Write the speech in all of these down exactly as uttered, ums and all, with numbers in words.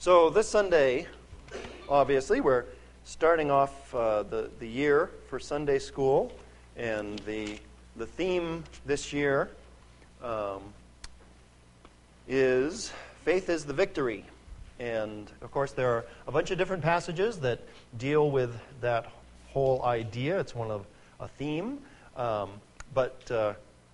So this Sunday, obviously, we're starting off uh, the, the year for Sunday school, and the, the theme this year um, is Faith is the Victory. And, of course, there are a bunch of different passages that deal with that whole idea. It's one of a theme. Um, but uh,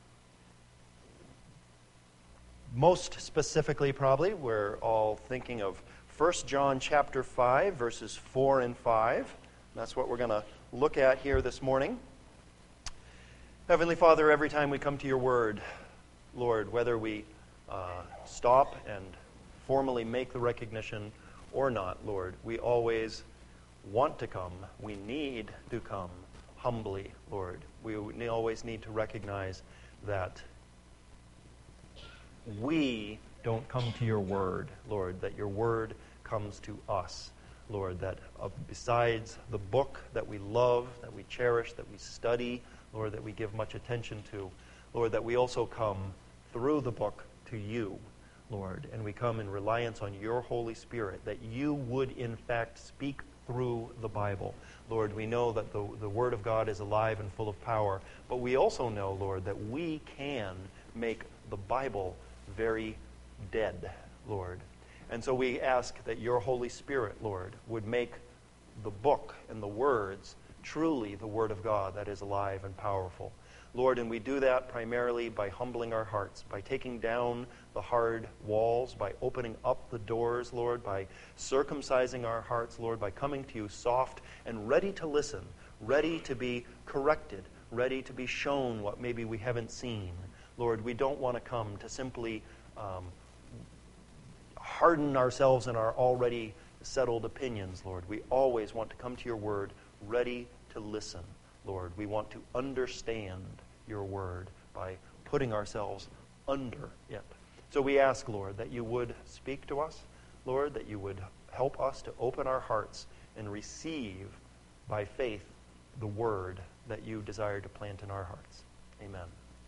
most specifically, probably, we're all thinking of First John chapter five, verses four and five. That's what we're going to look at here this morning. Heavenly Father, every time we come to your word, Lord, whether we uh, stop and formally make the recognition or not, Lord, we always want to come. We need to come humbly, Lord. We always need to recognize that we don't come to your word, Lord, that your word comes to us, Lord, that uh, besides the book that we love, that we cherish, that we study, Lord, that we give much attention to, Lord, that we also come through the book to you, Lord, and we come in reliance on your Holy Spirit, that you would in fact speak through the Bible. Lord, we know that the, the Word of God is alive and full of power, but we also know, Lord, that we can make the Bible very dead, Lord. And so we ask that your Holy Spirit, Lord, would make the book and the words truly the Word of God that is alive and powerful. Lord, and we do that primarily by humbling our hearts, by taking down the hard walls, by opening up the doors, Lord, by circumcising our hearts, Lord, by coming to you soft and ready to listen, ready to be corrected, ready to be shown what maybe we haven't seen. Lord, we don't want to come to simply um, harden ourselves in our already settled opinions, Lord. We always want to come to your word ready to listen, Lord. We want to understand your word by putting ourselves under it. So we ask, Lord, that you would speak to us, Lord, that you would help us to open our hearts and receive by faith the word that you desire to plant in our hearts. Amen.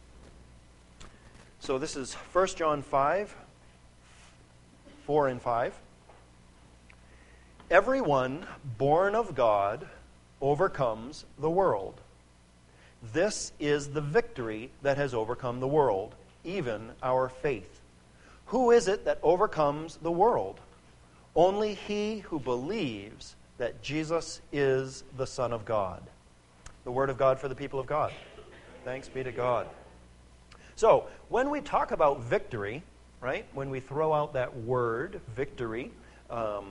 So this is First John five, four and five. Everyone born of God overcomes the world. This is the victory that has overcome the world, even our faith. Who is it that overcomes the world? Only he who believes that Jesus is the Son of God. The word of God for the people of God. Thanks be to God. So, when we talk about victory, right, when we throw out that word, victory, um,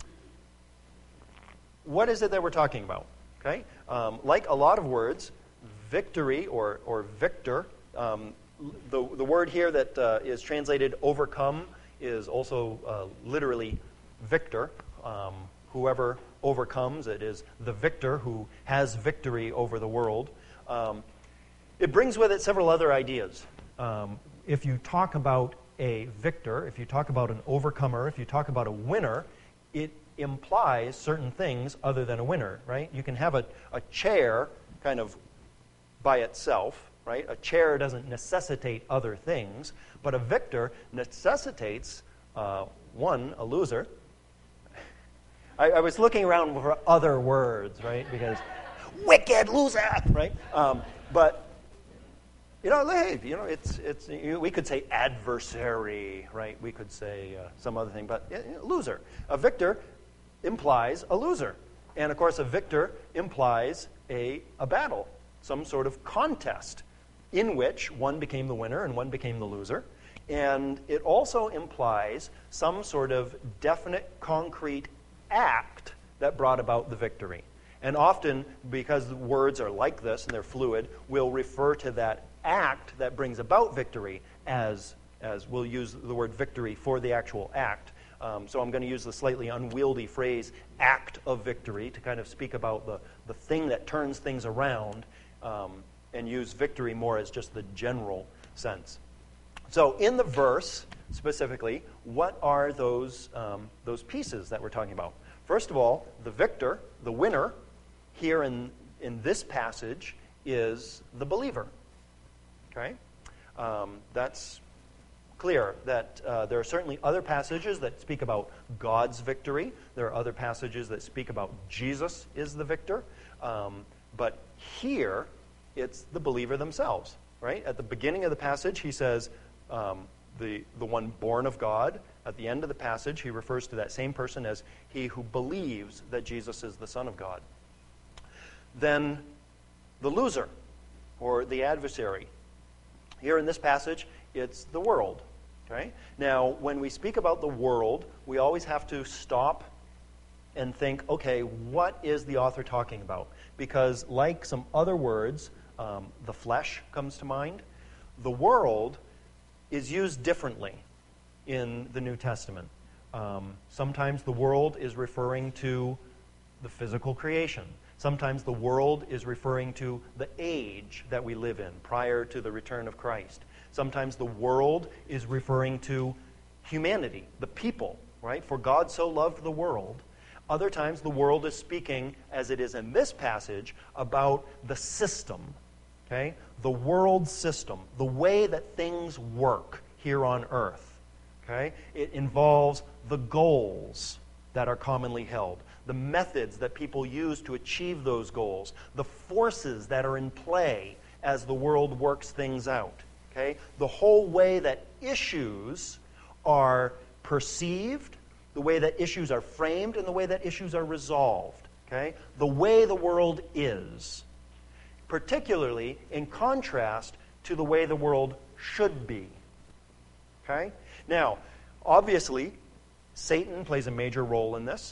what is it that we're talking about? Okay, um, like a lot of words, victory or or victor, um, the the word here that uh, is translated overcome is also uh, literally victor. Um, whoever overcomes it is the victor who has victory over the world. Um, it brings with it several other ideas. Um, if you talk about a victor, if you talk about an overcomer, if you talk about a winner, it implies certain things other than a winner, right? You can have a, a chair kind of by itself, right? A chair doesn't necessitate other things, but a victor necessitates, uh, one, a loser. I, I was looking around for other words, right? Because, wicked loser, right? Um, but, you know, hey, you know, it's, it's, you know, we could say adversary, right? We could say uh, some other thing, but you know, loser. A victor implies a loser. And, of course, a victor implies a, a battle, some sort of contest in which one became the winner and one became the loser. And it also implies some sort of definite, concrete act that brought about the victory. And often, because the words are like this and they're fluid, we'll refer to that act that brings about victory as, as we'll use the word victory for the actual act. Um, so I'm going to use the slightly unwieldy phrase, act of victory, to kind of speak about the, the thing that turns things around, um, and use victory more as just the general sense. So in the verse, specifically, what are those, um, those pieces that we're talking about? First of all, the victor, the winner, here in, in this passage is the believer. Okay? Um, that's clear that uh, there are certainly other passages that speak about God's victory. There are other passages that speak about Jesus is the victor. Um, but here, it's the believer themselves, right? At the beginning of the passage, he says, um, the, the one born of God. At the end of the passage, he refers to that same person as he who believes that Jesus is the Son of God. Then the loser, or the adversary. Here in this passage, it's the world. Okay? Now, when we speak about the world, we always have to stop and think, okay, what is the author talking about? Because like some other words, um, the flesh comes to mind. The world is used differently in the New Testament. Um, sometimes the world is referring to the physical creation. Sometimes the world is referring to the age that we live in prior to the return of Christ. Sometimes the world is referring to humanity, the people, right? For God so loved the world. Other times the world is speaking, as it is in this passage, about the system, okay? The world system, the way that things work here on earth, okay? It involves the goals that are commonly held, the methods that people use to achieve those goals, the forces that are in play as the world works things out. Okay? The whole way that issues are perceived, the way that issues are framed, and the way that issues are resolved. Okay? The way the world is, particularly in contrast to the way the world should be. Okay? Now, obviously, Satan plays a major role in this.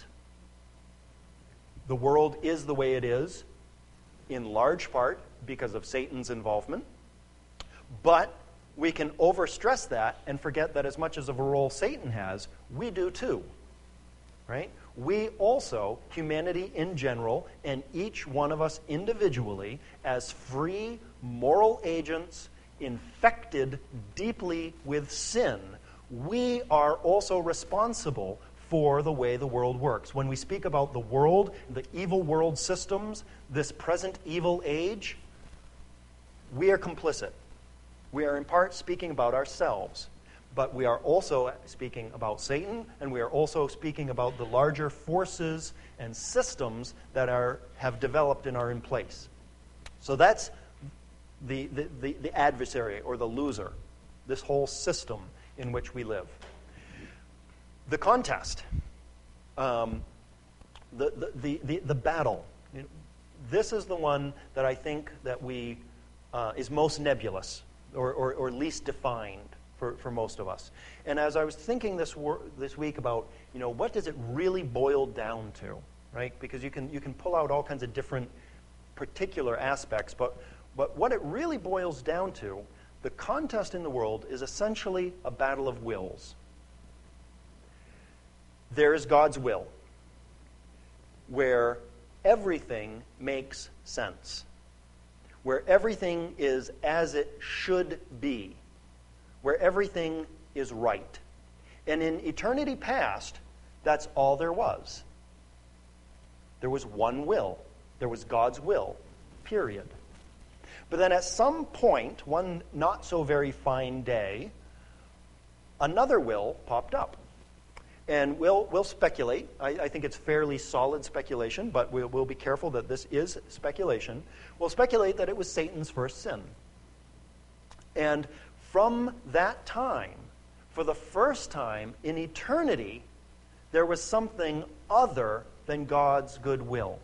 The world is the way it is, in large part because of Satan's involvement. But we can overstress that and forget that as much as of a role Satan has, we do too. Right? We also, humanity in general, and each one of us individually, as free moral agents infected deeply with sin, we are also responsible for the way the world works. When we speak about the world, the evil world systems, this present evil age, we are complicit. We are in part speaking about ourselves, but we are also speaking about Satan, and we are also speaking about the larger forces and systems that are have developed and are in place. So that's the, the, the, the adversary or the loser, this whole system in which we live. The contest, um, the, the, the, the, the battle, you know, this is the one that I think that we uh, is most nebulous or, or, or least defined for, for most of us. And as I was thinking this wor- this week about, you know, what does it really boil down to, right? Because you can you can pull out all kinds of different particular aspects, but but what it really boils down to, the contest in the world is essentially a battle of wills. There is God's will, where everything makes sense, where everything is as it should be, where everything is right. And in eternity past, that's all there was. There was one will. There was God's will, period. But then at some point, one not so very fine day, another will popped up. And we'll, we'll speculate. I, I think it's fairly solid speculation, but we'll, we'll be careful that this is speculation. We'll speculate that it was Satan's first sin. And from that time, for the first time in eternity, there was something other than God's good will.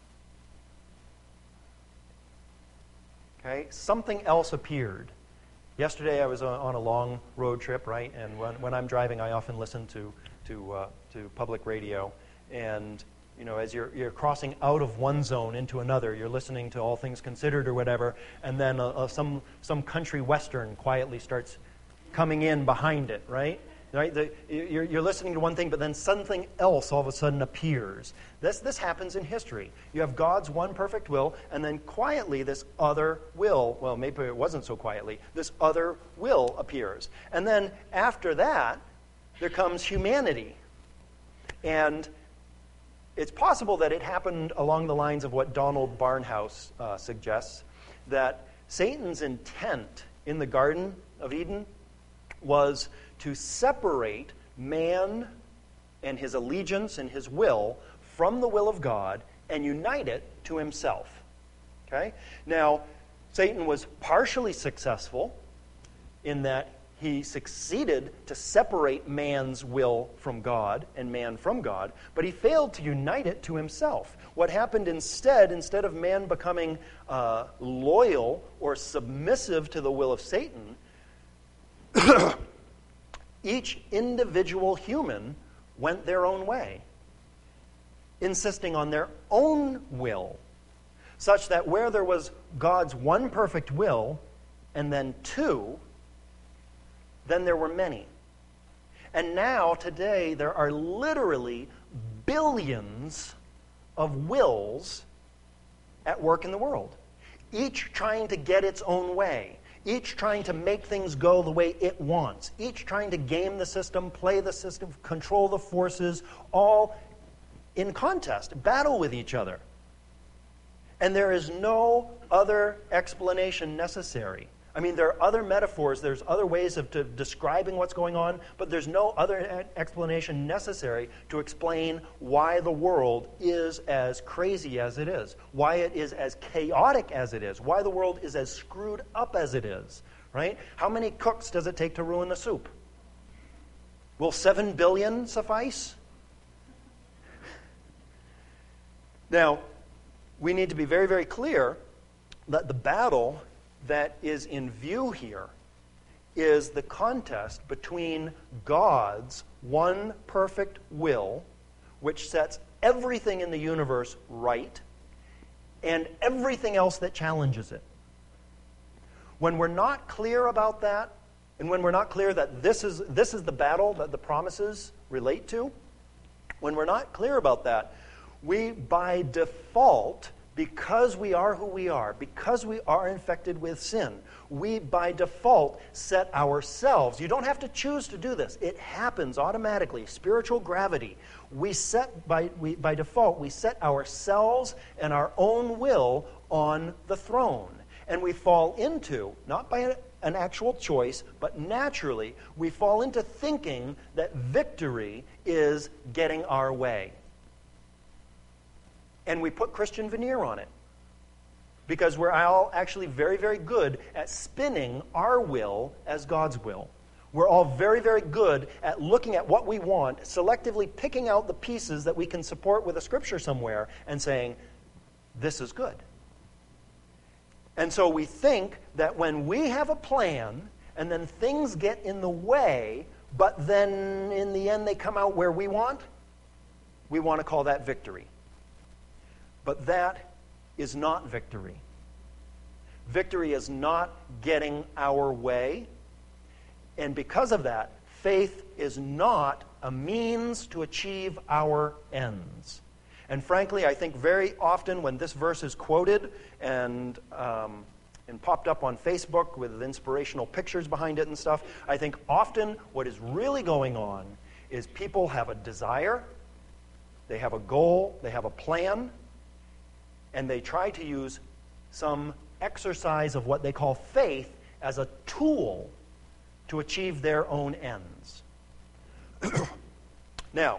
Okay? Something else appeared. Yesterday I was on a long road trip, right? And when, when I'm driving, I often listen to to uh, to public radio. And you know, as you're you're crossing out of one zone into another, you're listening to All Things Considered or whatever, and then uh, uh, some some country western quietly starts coming in behind it, right? Right? The, you're, you're listening to one thing, but then something else all of a sudden appears. This this happens in history. You have God's one perfect will, and then quietly this other will, well, maybe it wasn't so quietly, this other will appears. And then after that, there comes humanity. And it's possible that it happened along the lines of what Donald Barnhouse uh, suggests, that Satan's intent in the Garden of Eden was to separate man and his allegiance and his will from the will of God and unite it to himself. Okay? Now, Satan was partially successful in that he succeeded to separate man's will from God and man from God, but he failed to unite it to himself. What happened instead, instead of man becoming uh, loyal or submissive to the will of Satan, each individual human went their own way, insisting on their own will, such that where there was God's one perfect will and then two, then there were many. And now, today, there are literally billions of wills at work in the world, each trying to get its own way, each trying to make things go the way it wants, each trying to game the system, play the system, control the forces, all in contest, battle with each other. And there is no other explanation necessary. I mean, there are other metaphors, there's other ways of to describing what's going on, but there's no other explanation necessary to explain why the world is as crazy as it is, why it is as chaotic as it is, why the world is as screwed up as it is, right? How many cooks does it take to ruin the soup? Will seven billion suffice? Now, we need to be very, very clear that the battle that is in view here is the contest between God's one perfect will, which sets everything in the universe right, and everything else that challenges it. When we're not clear about that, and when we're not clear that this is, this is the battle that the promises relate to, when we're not clear about that, we by default, because we are who we are, because we are infected with sin, we by default set ourselves. You don't have to choose to do this. It happens automatically. Spiritual gravity. We set by we by default, we set ourselves and our own will on the throne. And we fall into, not by an actual choice, but naturally, we fall into thinking that victory is getting our way. And we put Christian veneer on it. Because we're all actually very, very good at spinning our will as God's will. We're all very, very good at looking at what we want, selectively picking out the pieces that we can support with a scripture somewhere, and saying, this is good. And so we think that when we have a plan, and then things get in the way, but then in the end they come out where we want, we want to call that victory. But that is not victory. Victory is not getting our way. And because of that, faith is not a means to achieve our ends. And frankly, I think very often when this verse is quoted and, um, and popped up on Facebook with inspirational pictures behind it and stuff, I think often what is really going on is people have a desire, they have a goal, they have a plan, and they try to use some exercise of what they call faith as a tool to achieve their own ends. Now,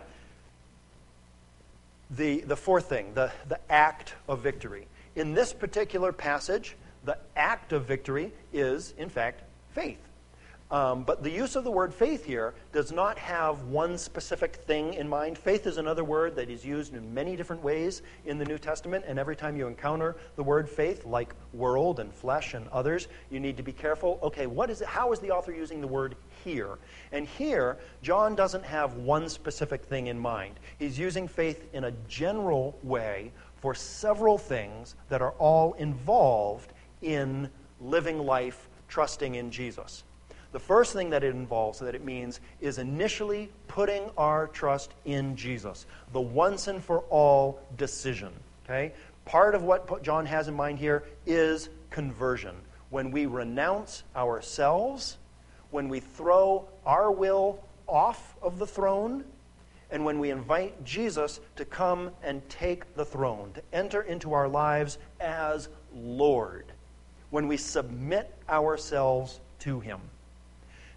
the, the fourth thing, the, the act of victory. In this particular passage, the act of victory is, in fact, faith. Um, but the use of the word faith here does not have one specific thing in mind. Faith is another word that is used in many different ways in the New Testament, and every time you encounter the word faith, like world and flesh and others, you need to be careful. Okay, what is it? How is the author using the word here? And here, John doesn't have one specific thing in mind. He's using faith in a general way for several things that are all involved in living life, trusting in Jesus. The first thing that it involves, that it means, is initially putting our trust in Jesus. The once and for all decision. Okay? Part of what John has in mind here is conversion. When we renounce ourselves, when we throw our will off of the throne, and when we invite Jesus to come and take the throne, to enter into our lives as Lord, when we submit ourselves to Him.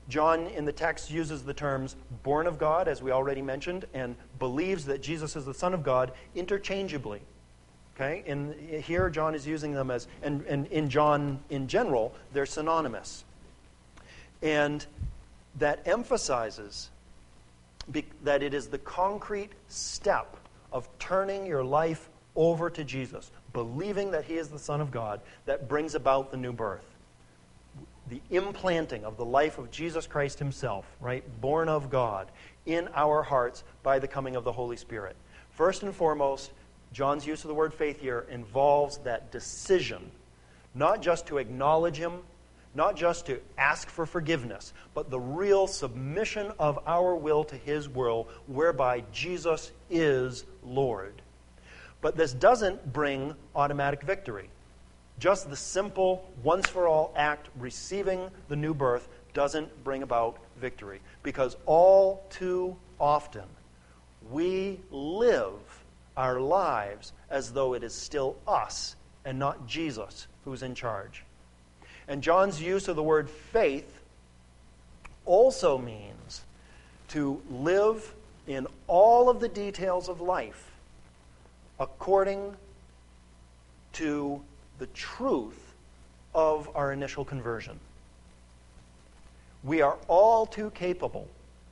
John in the text uses the terms born of God, as we already mentioned, and believes that Jesus is the Son of God interchangeably. Okay? In, here, John is using them as, and, and in John in general, they're synonymous. And that emphasizes be, that it is the concrete step of turning your life over to Jesus, believing that He is the Son of God, that brings about the new birth. The implanting of the life of Jesus Christ Himself, right, born of God, in our hearts by the coming of the Holy Spirit. First and foremost, John's use of the word faith here involves that decision, not just to acknowledge Him, not just to ask for forgiveness, but the real submission of our will to His will, whereby Jesus is Lord. But this doesn't bring automatic victory. Just the simple, once-for-all act, receiving the new birth, doesn't bring about victory. Because all too often, we live our lives as though it is still us and not Jesus who's in charge. And John's use of the word faith also means to live in all of the details of life according to the truth of our initial conversion. We are all too capable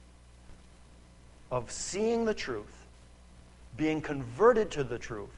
of seeing the truth, being converted to the truth,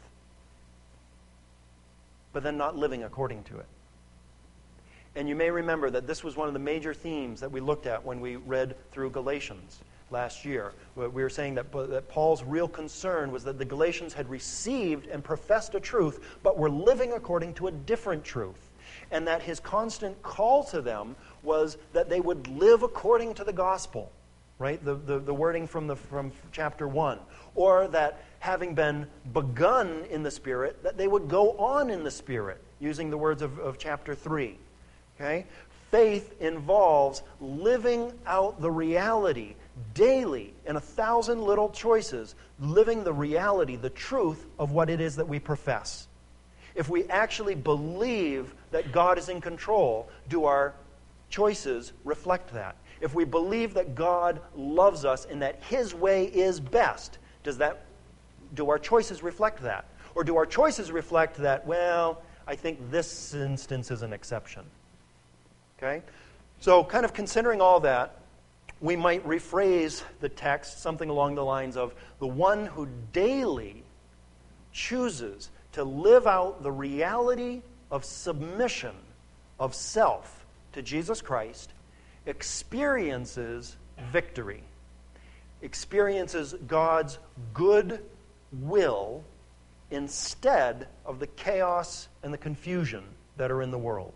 but then not living according to it. And you may remember that this was one of the major themes that we looked at when we read through Galatians last year. We were saying that, that Paul's real concern was that the Galatians had received and professed a truth, but were living according to a different truth. And that his constant call to them was that they would live according to the gospel, right? The, the, the wording from, the, from chapter one. Or that having been begun in the Spirit, that they would go on in the Spirit, using the words of, of chapter three. Okay? Faith involves living out the reality daily in a thousand little choices, living the reality, the truth of what it is that we profess. If we actually believe that God is in control, do our choices reflect that? If we believe that God loves us and that His way is best, does that, do our choices reflect that? Or do our choices reflect that, well, I think this instance is an exception? Okay? So kind of considering all that, we might rephrase the text something along the lines of, the one who daily chooses to live out the reality of submission of self to Jesus Christ experiences victory, experiences God's good will instead of the chaos and the confusion that are in the world.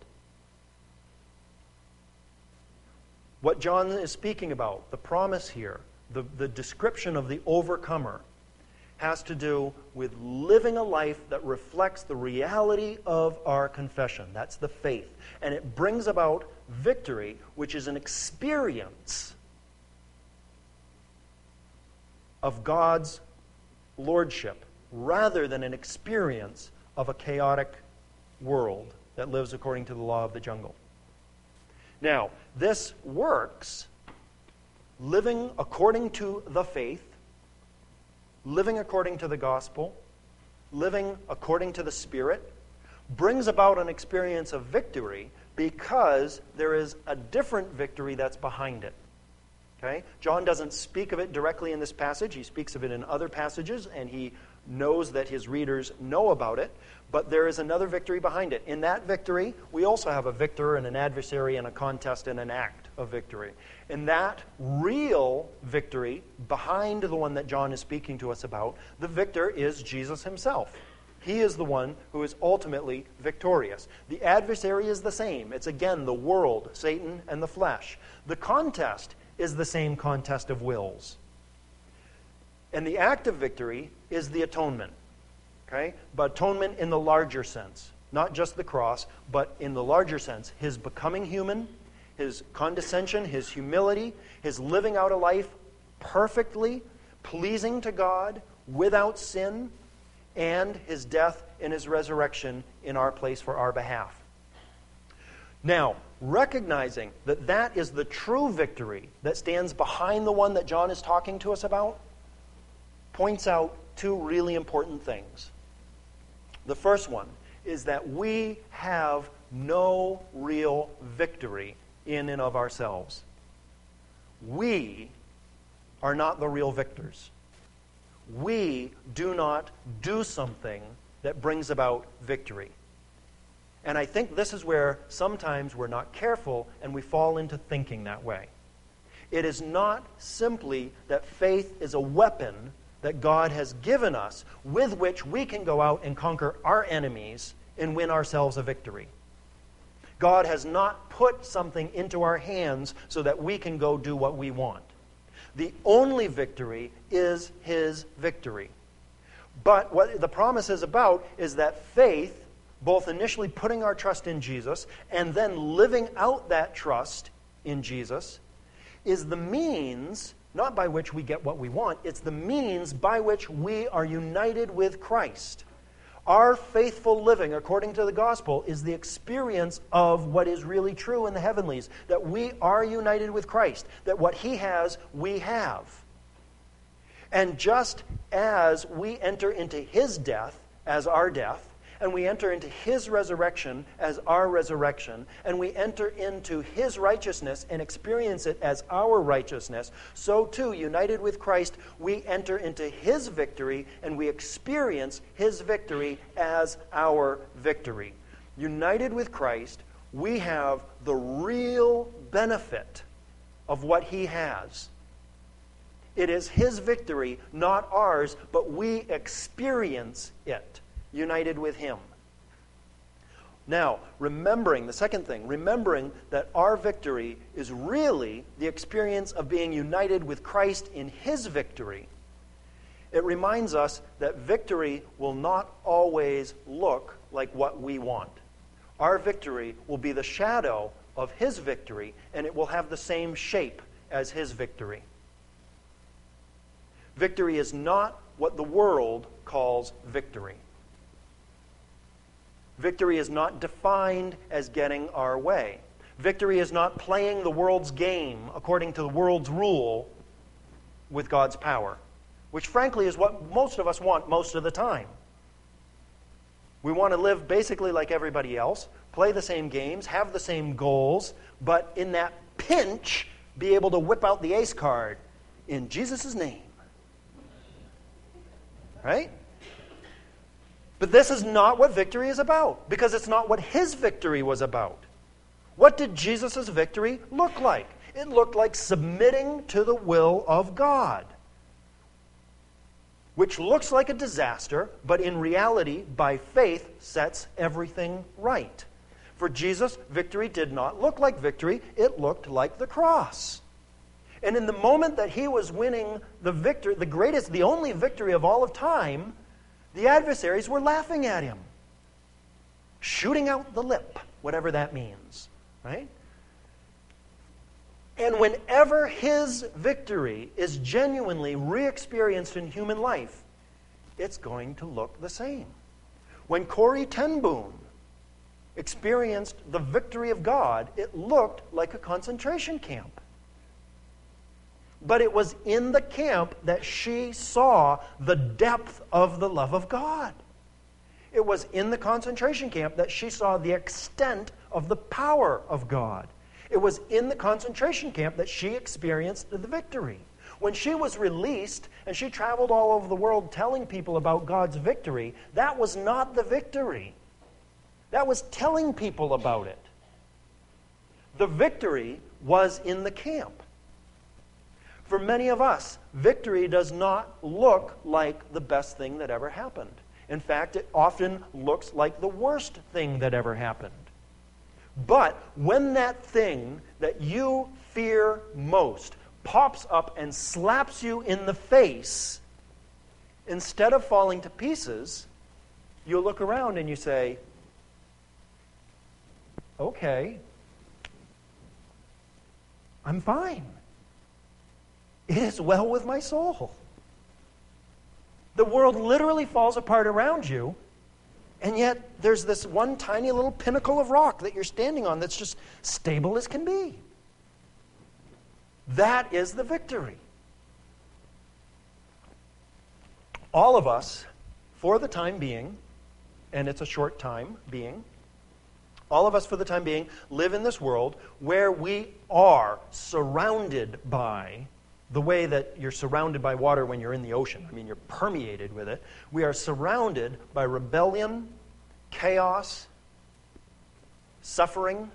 What John is speaking about, the promise here, the, the description of the overcomer, has to do with living a life that reflects the reality of our confession. That's the faith. And it brings about victory, which is an experience of God's lordship, rather than an experience of a chaotic world that lives according to the law of the jungle. Now, this works, living according to the faith, living according to the gospel, living according to the Spirit, brings about an experience of victory because there is a different victory that's behind it. Okay? John doesn't speak of it directly in this passage. He speaks of it in other passages, and he knows that his readers know about it, but there is another victory behind it. In that victory, we also have a victor and an adversary and a contest and an act of victory. In that real victory, behind the one that John is speaking to us about, the victor is Jesus Himself. He is the one who is ultimately victorious. The adversary is the same. It's again the world, Satan, and the flesh. The contest is the same contest of wills. And the act of victory is the atonement. Okay? But atonement in the larger sense. Not just the cross, but in the larger sense. His becoming human, His condescension, His humility, His living out a life perfectly pleasing to God, without sin, and His death and His resurrection in our place for our behalf. Now, recognizing that that is the true victory that stands behind the one that John is talking to us about, points out two really important things. The first one is that we have no real victory in and of ourselves. We are not the real victors. We do not do something that brings about victory. And I think this is where sometimes we're not careful and we fall into thinking that way. It is not simply that faith is a weapon that God has given us with which we can go out and conquer our enemies and win ourselves a victory. God has not put something into our hands so that we can go do what we want. The only victory is His victory. But what the promise is about is that faith, both initially putting our trust in Jesus and then living out that trust in Jesus, is the means, not by which we get what we want, it's the means by which we are united with Christ. Our faithful living, according to the gospel, is the experience of what is really true in the heavenlies, that we are united with Christ, that what He has, we have. And just as we enter into His death as our death, and we enter into His resurrection as our resurrection, and we enter into His righteousness and experience it as our righteousness, so too, united with Christ, we enter into His victory and we experience His victory as our victory. United with Christ, we have the real benefit of what He has. It is His victory, not ours, but we experience it. United with Him. Now, remembering, the second thing, remembering that our victory is really the experience of being united with Christ in His victory, it reminds us that victory will not always look like what we want. Our victory will be the shadow of His victory, and it will have the same shape as His victory. Victory is not what the world calls victory. Victory is not defined as getting our way. Victory is not playing the world's game according to the world's rule with God's power, which frankly is what most of us want most of the time. We want to live basically like everybody else, play the same games, have the same goals, but in that pinch, be able to whip out the ace card in Jesus' name. Right? But this is not what victory is about, because it's not what His victory was about. What did Jesus' victory look like? It looked like submitting to the will of God, which looks like a disaster, but in reality, by faith, sets everything right. For Jesus, victory did not look like victory, it looked like the cross. And in the moment that He was winning the victory, the greatest, the only victory of all of time, the adversaries were laughing at Him, shooting out the lip, whatever that means, right? And whenever His victory is genuinely re-experienced in human life, it's going to look the same. When Corrie ten Boom experienced the victory of God, it looked like a concentration camp. But it was in the camp that she saw the depth of the love of God. It was in the concentration camp that she saw the extent of the power of God. It was in the concentration camp that she experienced the victory. When she was released and she traveled all over the world telling people about God's victory, that was not the victory. That was telling people about it. The victory was in the camp. For many of us, victory does not look like the best thing that ever happened. In fact, it often looks like the worst thing that ever happened. But when that thing that you fear most pops up and slaps you in the face, instead of falling to pieces, you look around and you say, okay, I'm fine. It is well with my soul. The world literally falls apart around you, And yet, there's this one tiny little pinnacle of rock that you're standing on that's just stable as can be. That is the victory. All of us, for the time being, and it's a short time being, all of us for the time being live in this world where we are surrounded by the way that you're surrounded by water when you're in the ocean. I mean, you're permeated with it. We are surrounded by rebellion, chaos, suffering,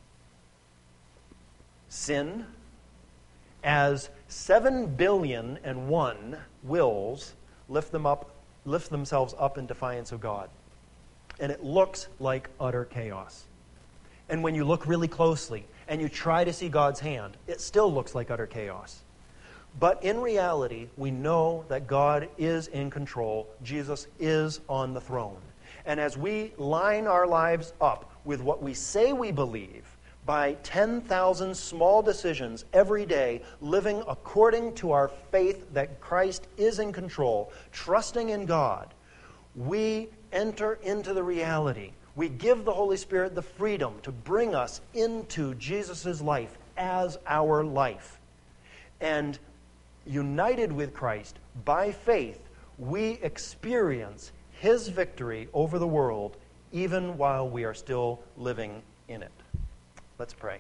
sin, as seven billion and one wills lift them up, lift themselves up in defiance of God. And it looks like utter chaos. And when you look really closely and you try to see God's hand, it still looks like utter chaos. But in reality, we know that God is in control. Jesus is on the throne. And as we line our lives up with what we say we believe, by ten thousand small decisions every day, living according to our faith that Christ is in control, trusting in God, we enter into the reality. We give the Holy Spirit the freedom to bring us into Jesus' life as our life. And united with Christ by faith, we experience His victory over the world even while we are still living in it. Let's pray.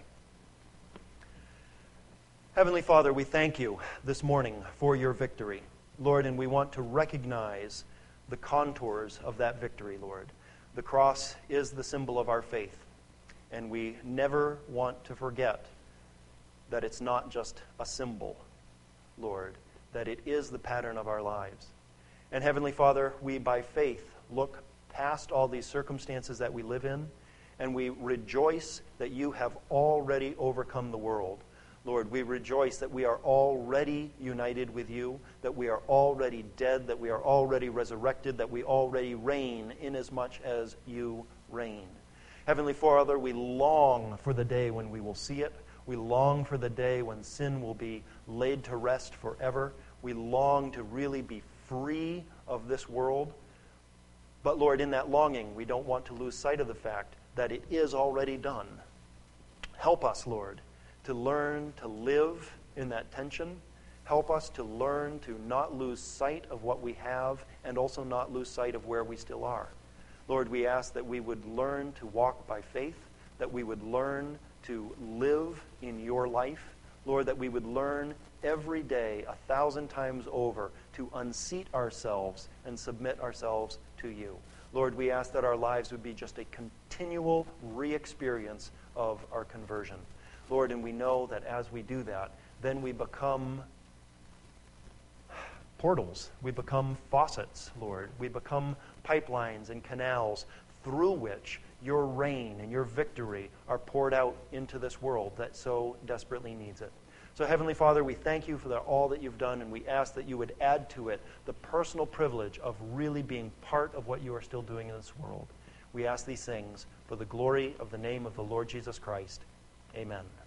Heavenly Father, we thank you this morning for your victory, Lord, and we want to recognize the contours of that victory, Lord. The cross is the symbol of our faith, and we never want to forget that it's not just a symbol, Lord, that it is the pattern of our lives. And Heavenly Father, we by faith look past all these circumstances that we live in, and we rejoice that you have already overcome the world. Lord, we rejoice that we are already united with you, that we are already dead, that we are already resurrected, that we already reign inasmuch as you reign. Heavenly Father, we long for the day when we will see it. We long for the day when sin will be laid to rest forever. We long to really be free of this world. But Lord, in that longing, we don't want to lose sight of the fact that it is already done. Help us, Lord, to learn to live in that tension. Help us to learn to not lose sight of what we have and also not lose sight of where we still are. Lord, we ask that we would learn to walk by faith, that we would learn to live in your life. Lord, that we would learn every day a thousand times over to unseat ourselves and submit ourselves to you. Lord, we ask that our lives would be just a continual re-experience of our conversion. Lord, and we know that as we do that, then we become portals. We become faucets, Lord. We become pipelines and canals through which your reign and your victory are poured out into this world that so desperately needs it. So, Heavenly Father, we thank you for the, all that you've done, and we ask that you would add to it the personal privilege of really being part of what you are still doing in this world. We ask these things for the glory of the name of the Lord Jesus Christ. Amen.